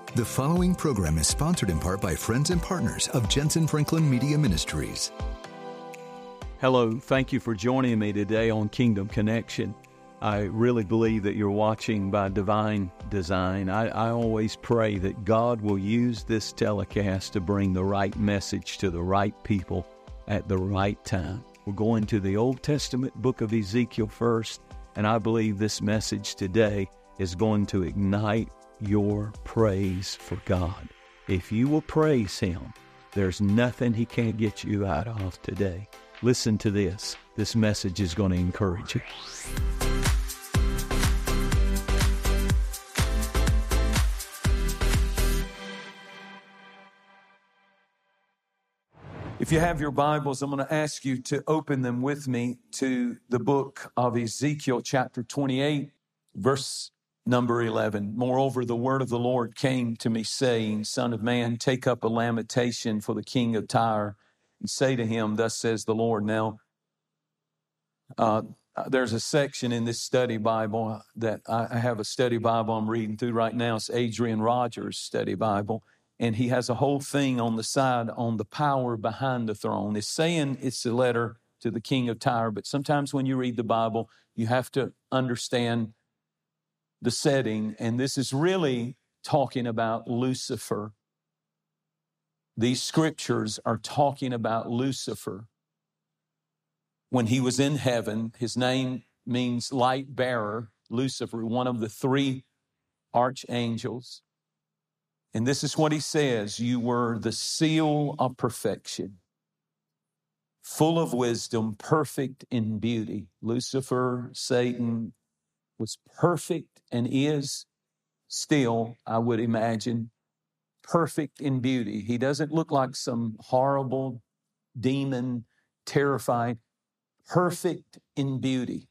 The following program is sponsored in part by friends and partners of Jensen Franklin Media Ministries. Hello, thank you for joining me today on Kingdom Connection. I really believe that you're watching by divine design. I always pray that God will use this telecast to bring the right message to the right people at the right time. We're going to the Old Testament book of Ezekiel first, and I believe this message today is going to ignite your praise for God. If you will praise Him, there's nothing He can't get you out of today. Listen to this. This message is going to encourage you. If you have your Bibles, I'm going to ask you to open them with me to the book of Ezekiel, chapter 28, verse number 11. Moreover, the word of the Lord came to me, saying, Son of man, take up a lamentation for the king of Tyre, and say to him, Thus says the Lord. Now, there's a section in this study Bible that I have a study Bible I'm reading through right now. It's Adrian Rogers' study Bible. And he has a whole thing on the side on the power behind the throne. It's saying it's a letter to the king of Tyre, but sometimes when you read the Bible, you have to understand the setting. And this is really talking about Lucifer. These scriptures are talking about Lucifer. When he was in heaven, his name means light bearer, Lucifer, one of the three archangels. And this is what he says, you were the seal of perfection, full of wisdom, perfect in beauty. Lucifer, Satan, was perfect and is still, I would imagine, perfect in beauty. He doesn't look like some horrible demon, terrified, perfect in beauty.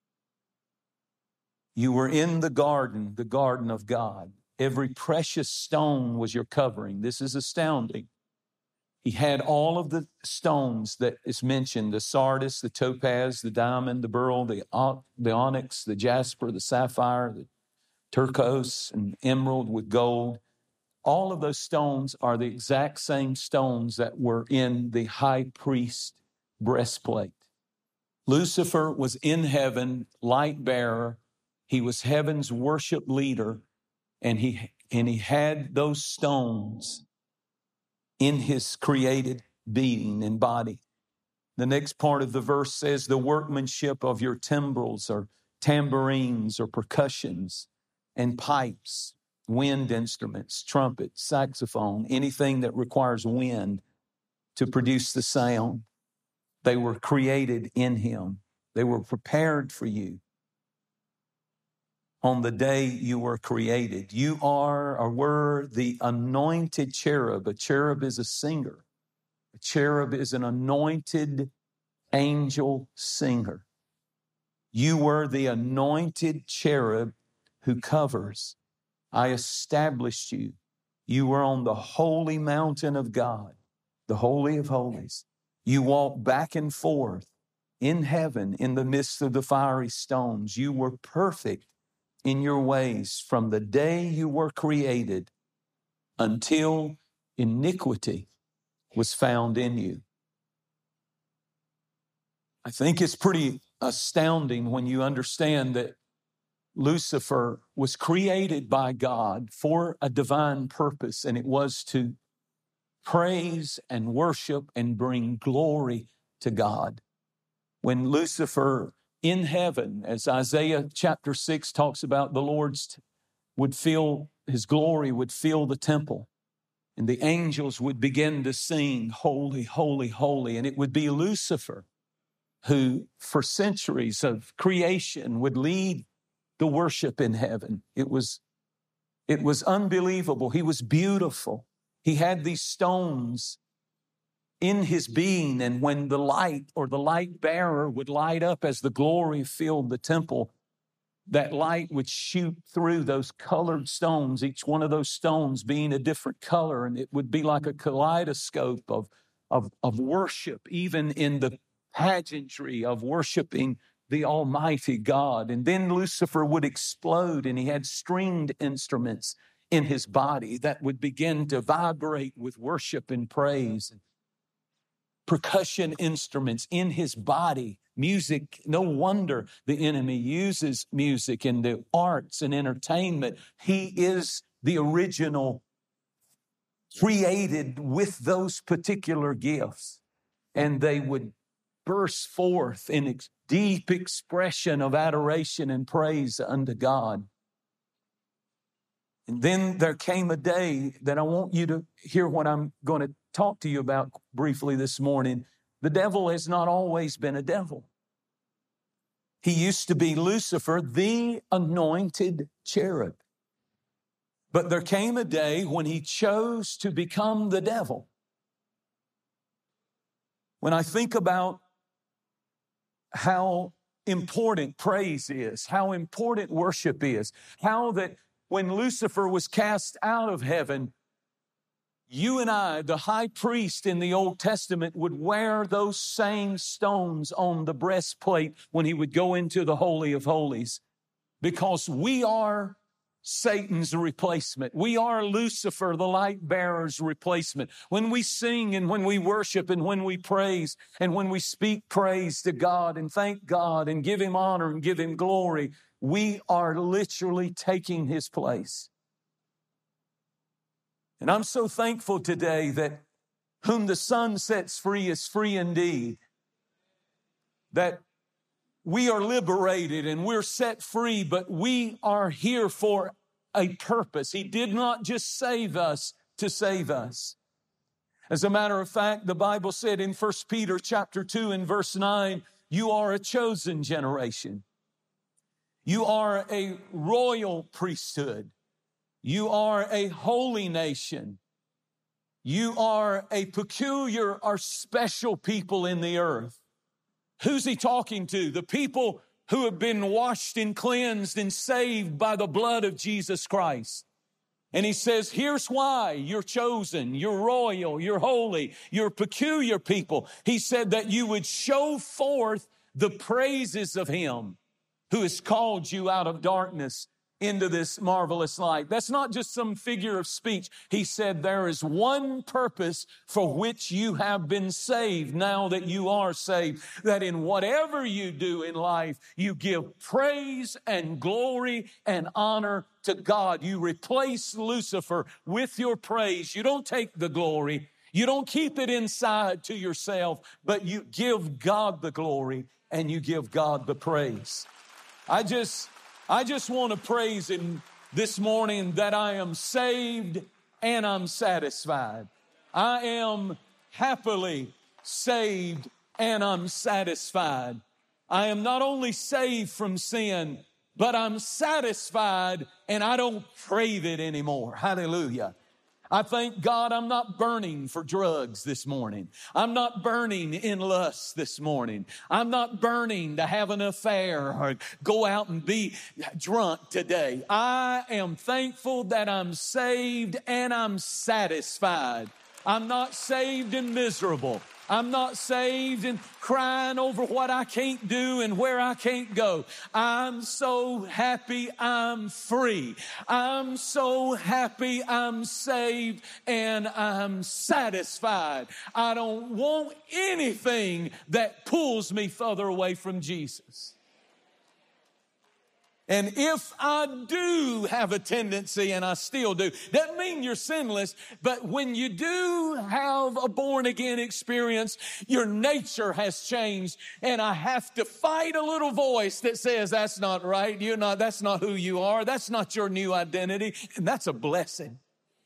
You were in the garden of God. Every precious stone was your covering. This is astounding. He had all of the stones that is mentioned, the sardius, the topaz, the diamond, the beryl, the onyx, the jasper, the sapphire, the turquoise, and emerald with gold. All of those stones are the exact same stones that were in the high priest breastplate. Lucifer was in heaven, light bearer. He was heaven's worship leader. And he had those stones in his created being and body. The next part of the verse says, the workmanship of your timbrels or tambourines or percussions and pipes, wind instruments, trumpets, saxophone, anything that requires wind to produce the sound. They were created in Him. They were prepared for you. On the day you were created, you are or were the anointed cherub. A cherub is a singer. A cherub is an anointed angel singer. You were the anointed cherub who covers. I established you. You were on the holy mountain of God, the Holy of Holies. You walked back and forth in heaven in the midst of the fiery stones. You were perfect in your ways from the day you were created until iniquity was found in you. I think it's pretty astounding when you understand that Lucifer was created by God for a divine purpose, and it was to praise and worship and bring glory to God. When Lucifer in heaven, as Isaiah chapter 6 talks about, the Lord's would feel, His glory would fill the temple. And the angels would begin to sing, holy, holy, holy. And it would be Lucifer who, for centuries of creation, would lead the worship in heaven. It was unbelievable. He was beautiful. He had these stones in his being, and when the light or the light bearer would light up as the glory filled the temple, that light would shoot through those colored stones, each one of those stones being a different color, and it would be like a kaleidoscope of worship, even in the pageantry of worshiping the Almighty God. And then Lucifer would explode, and he had stringed instruments in his body that would begin to vibrate with worship and praise. Percussion instruments in his body. Music, no wonder the enemy uses music in the arts and entertainment. He is the original, created with those particular gifts. And they would burst forth in deep expression of adoration and praise unto God. And then there came a day that I want you to hear what I'm going to talk to you about briefly this morning. The devil has not always been a devil. He used to be Lucifer, the anointed cherub. But there came a day when he chose to become the devil. When I think about how important praise is, how important worship is, how that when Lucifer was cast out of heaven, you and I, the high priest in the Old Testament, would wear those same stones on the breastplate when he would go into the Holy of Holies, because we are Satan's replacement. We are Lucifer, the light bearer's replacement. When we sing and when we worship and when we praise and when we speak praise to God and thank God and give him honor and give him glory, we are literally taking his place. And I'm so thankful today that whom the Son sets free is free indeed. That we are liberated and we're set free, but we are here for a purpose. He did not just save us to save us. As a matter of fact, the Bible said in 1 Peter chapter 2 and verse 9, you are a chosen generation. You are a royal priesthood. You are a holy nation. You are a peculiar or special people in the earth. Who's he talking to? The people who have been washed and cleansed and saved by the blood of Jesus Christ. And he says, here's why you're chosen, you're royal, you're holy, you're peculiar people. He said that you would show forth the praises of him who has called you out of darkness into this marvelous light. That's not just some figure of speech. He said there is one purpose for which you have been saved now that you are saved, that in whatever you do in life, you give praise and glory and honor to God. You replace Lucifer with your praise. You don't take the glory. You don't keep it inside to yourself, but you give God the glory and you give God the praise. I just want to praise him this morning that I am saved and I'm satisfied. I am happily saved and I'm satisfied. I am not only saved from sin, but I'm satisfied and I don't crave it anymore. Hallelujah. I thank God I'm not burning for drugs this morning. I'm not burning in lust this morning. I'm not burning to have an affair or go out and be drunk today. I am thankful that I'm saved and I'm satisfied. I'm not saved and miserable. I'm not saved and crying over what I can't do and where I can't go. I'm so happy I'm free. I'm so happy I'm saved and I'm satisfied. I don't want anything that pulls me further away from Jesus. And if I do have a tendency, and I still do, doesn't mean you're sinless, but when you do have a born-again experience, your nature has changed, and I have to fight a little voice that says, that's not right, that's not who you are, that's not your new identity, and that's a blessing.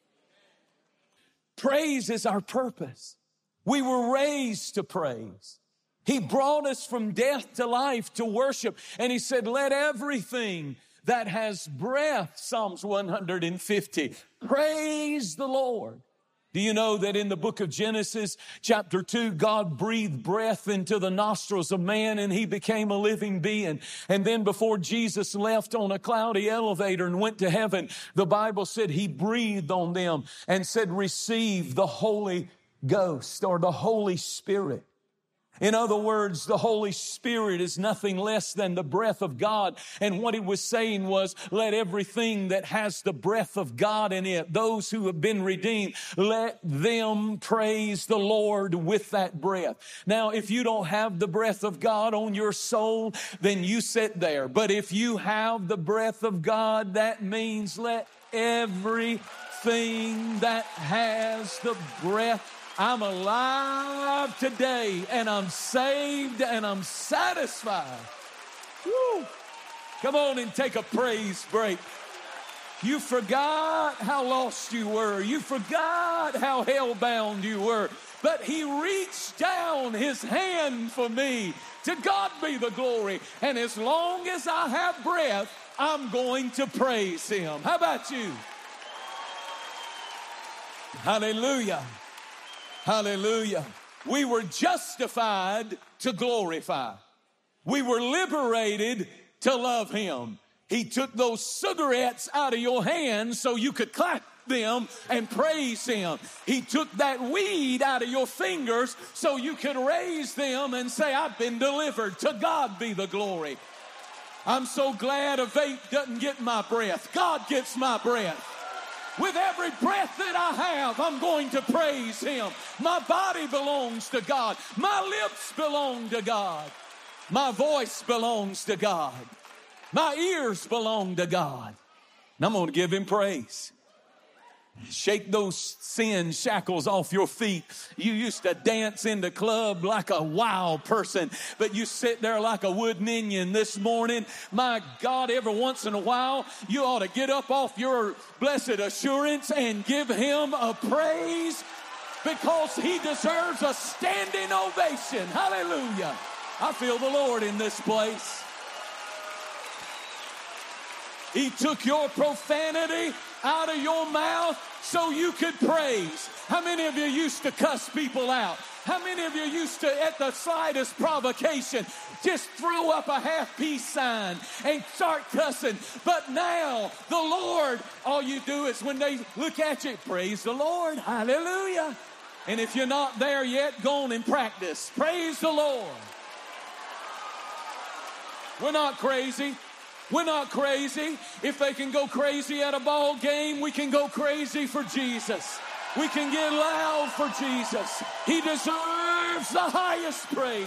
Praise is our purpose. We were raised to praise. He brought us from death to life to worship. And he said, let everything that has breath, Psalms 150, praise the Lord. Do you know that in the book of Genesis, chapter 2, God breathed breath into the nostrils of man and he became a living being. And then before Jesus left on a cloudy elevator and went to heaven, the Bible said he breathed on them and said, receive the Holy Ghost or the Holy Spirit. In other words, the Holy Spirit is nothing less than the breath of God. And what he was saying was, let everything that has the breath of God in it, those who have been redeemed, let them praise the Lord with that breath. Now, if you don't have the breath of God on your soul, then you sit there. But if you have the breath of God, that means let everything that has the breath. I'm alive today, and I'm saved, and I'm satisfied. Woo. Come on and take a praise break. You forgot how lost you were. You forgot how hell-bound you were. But he reached down his hand for me. To God be the glory. And as long as I have breath, I'm going to praise him. How about you? Hallelujah. Hallelujah. We were justified to glorify. We were liberated to love him. He took those cigarettes out of your hands so you could clap them and praise him. He took that weed out of your fingers so you could raise them and say, I've been delivered. To God be the glory. I'm so glad a vape doesn't get my breath. God gets my breath. With every breath that I have, I'm going to praise him. My body belongs to God. My lips belong to God. My voice belongs to God. My ears belong to God. And I'm going to give him praise. Shake those sin shackles off your feet. You used to dance in the club like a wild person, but you sit there like a wooden Indian this morning. My God, every once in a while, you ought to get up off your blessed assurance and give him a praise, because he deserves a standing ovation. Hallelujah. I feel the Lord in this place. He took your profanity out of your mouth so you could praise. How many of you used to cuss people out? How many of you used to, at the slightest provocation, just throw up a half peace sign and start cussing? But now, the Lord, all you do is when they look at you, praise the Lord, hallelujah. And if you're not there yet, go on and practice. Praise the Lord. We're not crazy. We're not crazy. If they can go crazy at a ball game, we can go crazy for Jesus. We can get loud for Jesus. He deserves the highest praise.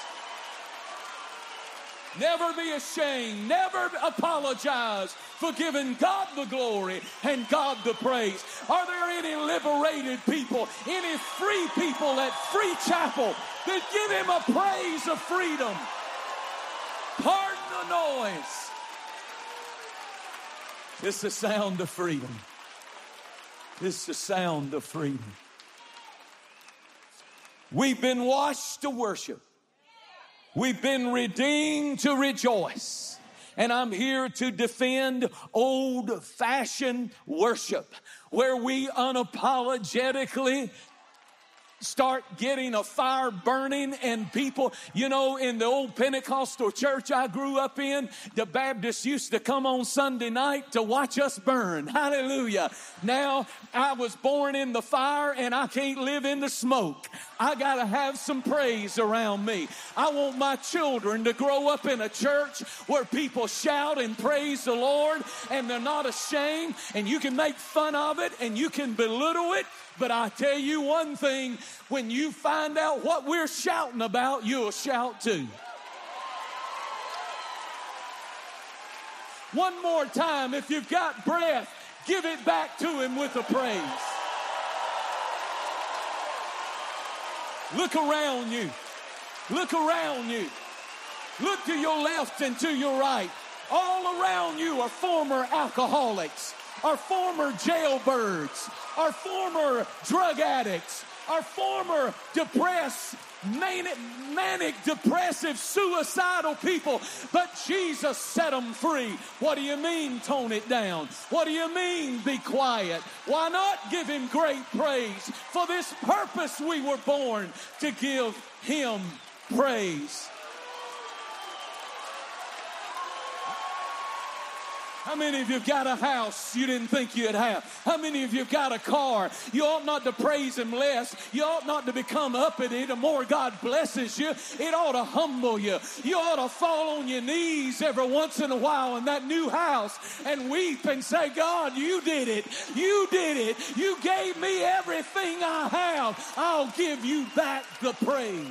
Never be ashamed. Never apologize for giving God the glory and God the praise. Are there any liberated people, any free people at Free Chapel that give him a praise of freedom? Pardon the noise. It's the sound of freedom. It's the sound of freedom. We've been washed to worship. We've been redeemed to rejoice. And I'm here to defend old-fashioned worship, where we unapologetically start getting a fire burning and people, you know, in the old Pentecostal church I grew up in, the Baptists used to come on Sunday night to watch us burn. Hallelujah. Now, I was born in the fire and I can't live in the smoke. I got to have some praise around me. I want my children to grow up in a church where people shout and praise the Lord and they're not ashamed, and you can make fun of it and you can belittle it. But I tell you one thing, when you find out what we're shouting about, you'll shout too. One more time, if you've got breath, give it back to him with a praise. Look around you. Look around you. Look to your left and to your right. All around you are former alcoholics, are former jailbirds, are former drug addicts, are former depressed, manic, depressive, suicidal people. But Jesus set them free. What do you mean, tone it down? What do you mean, be quiet? Why not give him great praise? For this purpose we were born, to give him praise. How many of you have got a house you didn't think you'd have? How many of you have got a car? You ought not to praise Him less. You ought not to become uppity. The more God blesses you, it ought to humble you. You ought to fall on your knees every once in a while in that new house and weep and say, God, you did it. You did it. You gave me everything I have. I'll give you back the praise.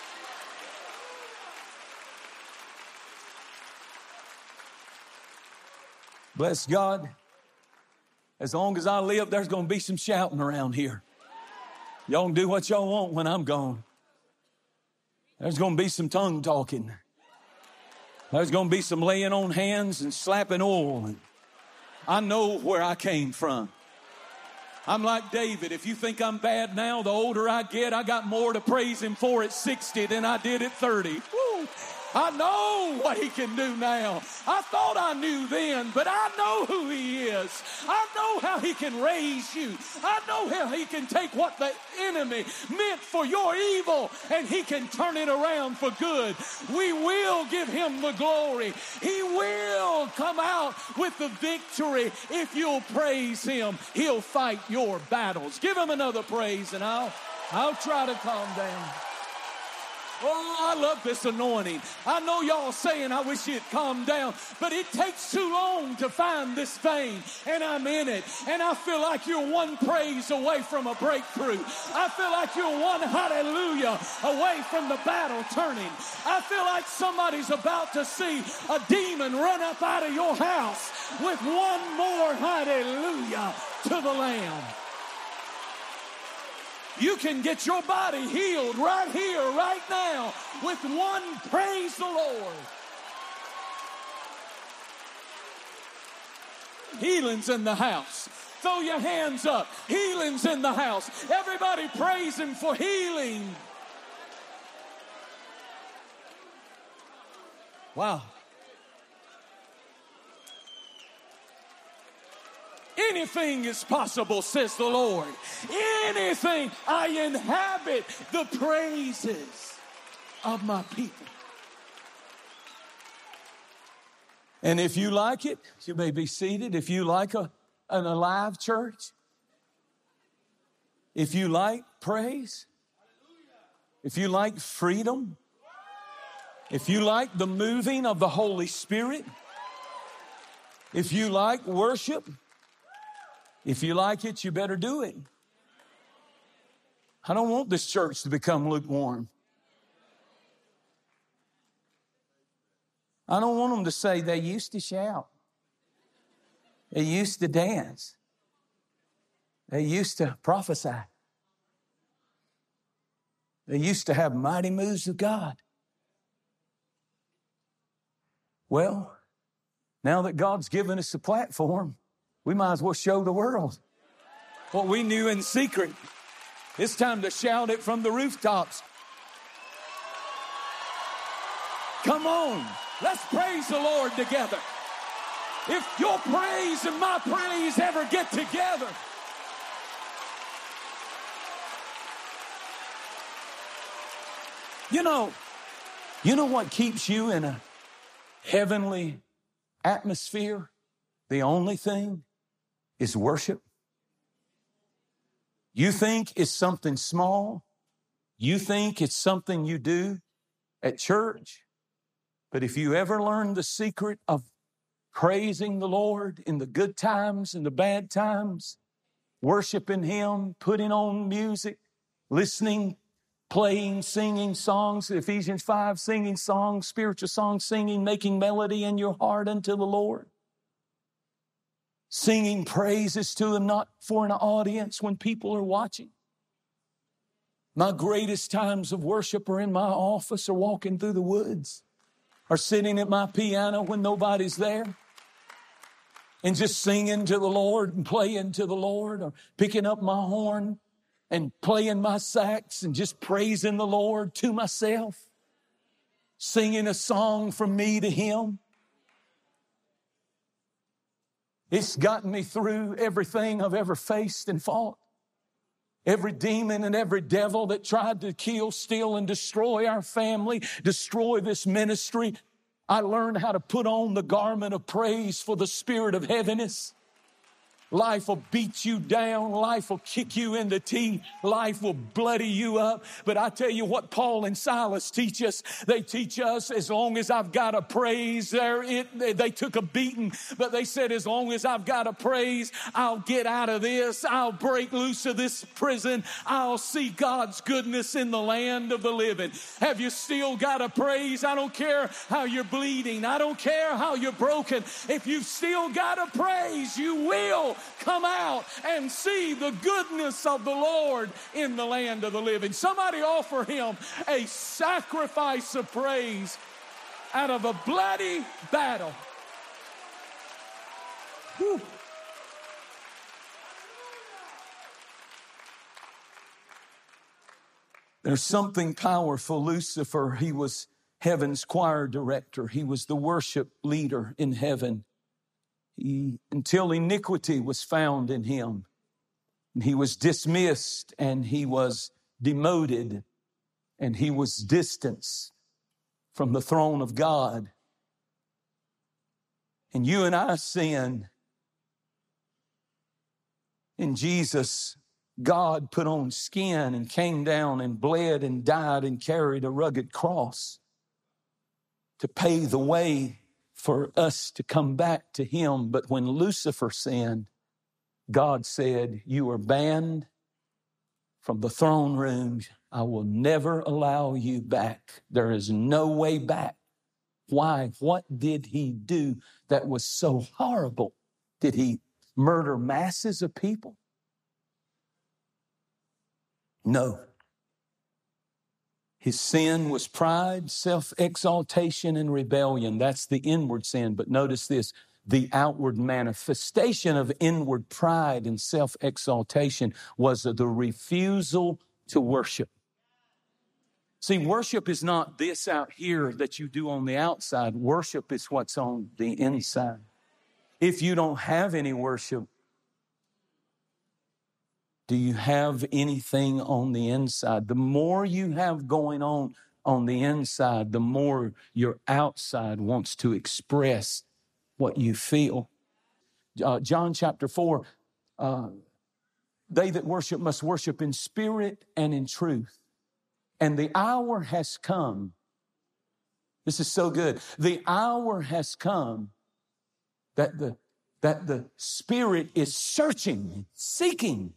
Bless God. As long as I live, there's going to be some shouting around here. Y'all can do what y'all want when I'm gone. There's going to be some tongue talking. There's going to be some laying on hands and slapping oil. And I know where I came from. I'm like David. If you think I'm bad now, the older I get, I got more to praise Him for at 60 than I did at 30. Woo. I know what He can do now. I thought I knew then, but I know who He is. I know how He can raise you. I know how He can take what the enemy meant for your evil and He can turn it around for good. We will give Him the glory. He will come out with the victory if you'll praise Him. He'll fight your battles. Give Him another praise and I'll try to calm down. Oh, I love this anointing. I know y'all saying, I wish it'd calm down, but it takes too long to find this vein, and I'm in it, and I feel like you're one praise away from a breakthrough. I feel like you're one hallelujah away from the battle turning. I feel like somebody's about to see a demon run up out of your house with one more hallelujah to the Lamb. You can get your body healed right here, right now, with one praise the Lord. Healing's in the house. Throw your hands up. Healing's in the house. Everybody praise Him for healing. Wow. Anything is possible, says the Lord. Anything. I inhabit the praises of my people. And if you like it, you may be seated. If you like an alive church, if you like praise, if you like freedom, if you like the moving of the Holy Spirit, if you like worship, if you like it, you better do it. I don't want this church to become lukewarm. I don't want them to say they used to shout. They used to dance. They used to prophesy. They used to have mighty moves of God. Well, now that God's given us a platform, we might as well show the world what we knew in secret. It's time to shout it from the rooftops. Come on, let's praise the Lord together. If your praise and my praise ever get together, you know what keeps you in a heavenly atmosphere? The only thing is worship. You think it's something small. You think it's something you do at church. But if you ever learn the secret of praising the Lord in the good times and the bad times, worshiping Him, putting on music, listening, playing, singing songs, Ephesians 5, singing songs, spiritual songs, singing, making melody in your heart unto the Lord. Singing praises to Him, not for an audience when people are watching. My greatest times of worship are in my office or walking through the woods or sitting at my piano when nobody's there and just singing to the Lord and playing to the Lord, or picking up my horn and playing my sax and just praising the Lord to myself, singing a song from me to Him. It's gotten me through everything I've ever faced and fought. Every demon and every devil that tried to kill, steal, and destroy our family, destroy this ministry. I learned how to put on the garment of praise for the spirit of heaviness. Life will beat you down. Life will kick you in the teeth. Life will bloody you up. But I tell you what Paul and Silas teach us. They teach us as long as I've got a praise, they took a beating, but they said as long as I've got a praise, I'll get out of this. I'll break loose of this prison. I'll see God's goodness in the land of the living. Have you still got a praise? I don't care how you're bleeding. I don't care how you're broken. If you've still got a praise, you will come out and see the goodness of the Lord in the land of the living. Somebody offer him a sacrifice of praise out of a bloody battle. Whew. There's something powerful. Lucifer, he was heaven's choir director. He was the worship leader in heaven. Until iniquity was found in him, and he was dismissed, and he was demoted, and he was distanced from the throne of God. And you and I sin. In Jesus, God put on skin and came down and bled and died and carried a rugged cross to pay the way for us to come back to him. But when Lucifer sinned, God said, you are banned from the throne room. I will never allow you back. There is no way back. Why? What did he do that was so horrible? Did he murder masses of people? No. His sin was pride, self-exaltation, and rebellion. That's the inward sin. But notice this, the outward manifestation of inward pride and self-exaltation was the refusal to worship. See, worship is not this out here that you do on the outside. Worship is what's on the inside. If you don't have any worship, do you have anything on the inside? The more you have going on the inside, the more your outside wants to express what you feel. John chapter 4, they that worship must worship in spirit and in truth. And the hour has come. This is so good. The hour has come that the Spirit is searching, seeking.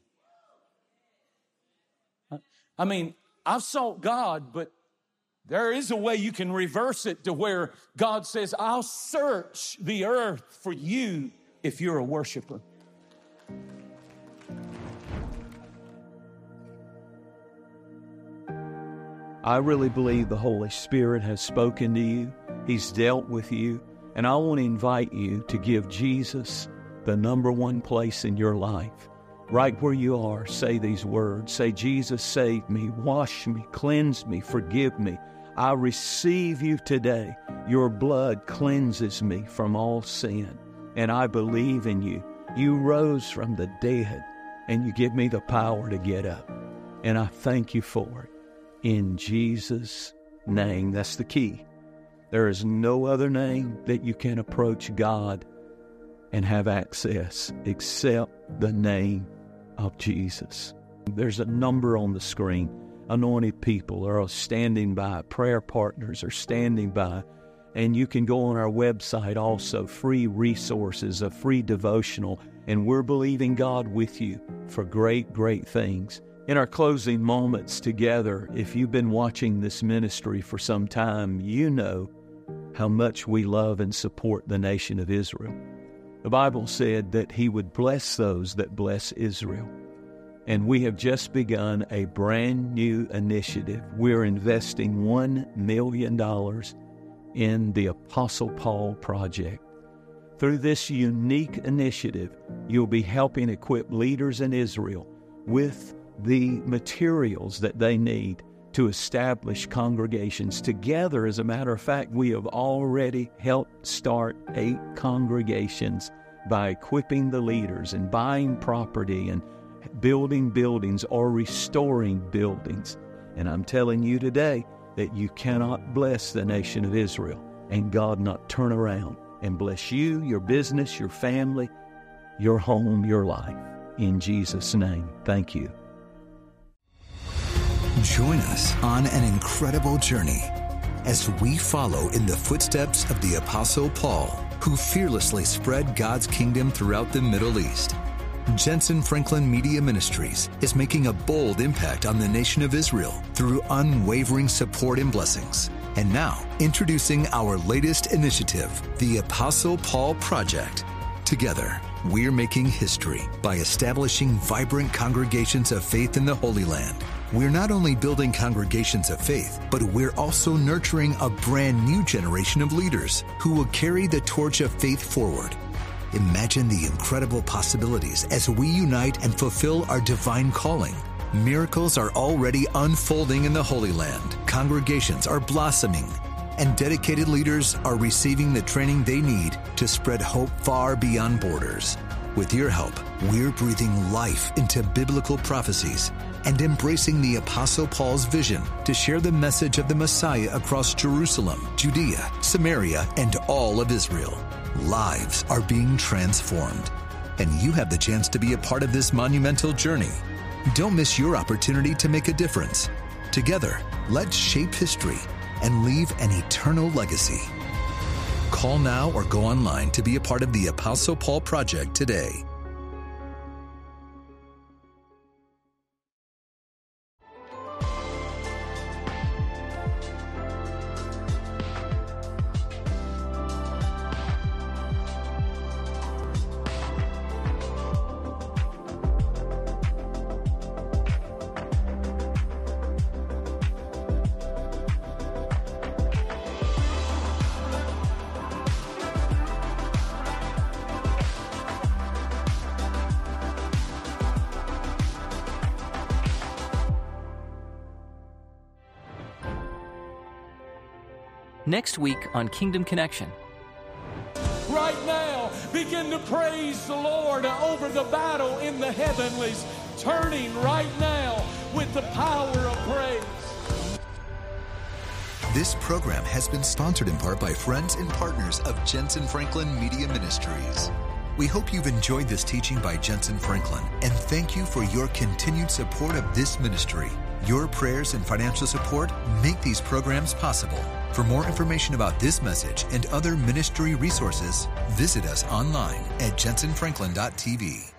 I mean, I've sought God, but there is a way you can reverse it to where God says, I'll search the earth for you if you're a worshiper. I really believe the Holy Spirit has spoken to you. He's dealt with you. And I want to invite you to give Jesus the number one place in your life. Right where you are, say these words. Say, Jesus, save me, wash me, cleanse me, forgive me. I receive you today. Your blood cleanses me from all sin. And I believe in you. You rose from the dead, and you give me the power to get up. And I thank you for it. In Jesus' name, that's the key. There is no other name that you can approach God and have access except the name of Jesus. There's a number on the screen. Anointed people are standing by. Prayer partners are standing by. And you can go on our website also, free resources, a free devotional. And we're believing God with you for great, great things. In our closing moments together, if you've been watching this ministry for some time, you know how much we love and support the nation of Israel. The Bible said that He would bless those that bless Israel. And we have just begun a brand new initiative. We're investing $1 million in the Apostle Paul Project. Through this unique initiative, you'll be helping equip leaders in Israel with the materials that they need to establish congregations. Together, as a matter of fact, we have already helped start 8 congregations by equipping the leaders and buying property and building buildings or restoring buildings. And I'm telling you today that you cannot bless the nation of Israel and God not turn around and bless you, your business, your family, your home, your life. In Jesus' name, thank you. Join us on an incredible journey as we follow in the footsteps of the Apostle Paul, who fearlessly spread God's kingdom throughout the Middle East. Jensen Franklin Media Ministries is making a bold impact on the nation of Israel through unwavering support and blessings. And now, introducing our latest initiative, the Apostle Paul Project. Together, we're making history by establishing vibrant congregations of faith in the Holy Land. We're not only building congregations of faith, but we're also nurturing a brand new generation of leaders who will carry the torch of faith forward. Imagine the incredible possibilities as we unite and fulfill our divine calling. Miracles are already unfolding in the Holy Land. Congregations are blossoming, and dedicated leaders are receiving the training they need to spread hope far beyond borders. With your help, we're breathing life into biblical prophecies and embracing the Apostle Paul's vision to share the message of the Messiah across Jerusalem, Judea, Samaria, and all of Israel. Lives are being transformed, and you have the chance to be a part of this monumental journey. Don't miss your opportunity to make a difference. Together, let's shape history and leave an eternal legacy. Call now or go online to be a part of the Apostle Paul Project today. Next week on Kingdom Connection. Right now, begin to praise the Lord over the battle in the heavenlies, turning right now with the power of praise. This program has been sponsored in part by friends and partners of Jensen Franklin Media Ministries. We hope you've enjoyed this teaching by Jensen Franklin, and thank you for your continued support of this ministry. Your prayers and financial support make these programs possible. For more information about this message and other ministry resources, visit us online at jensenfranklin.tv.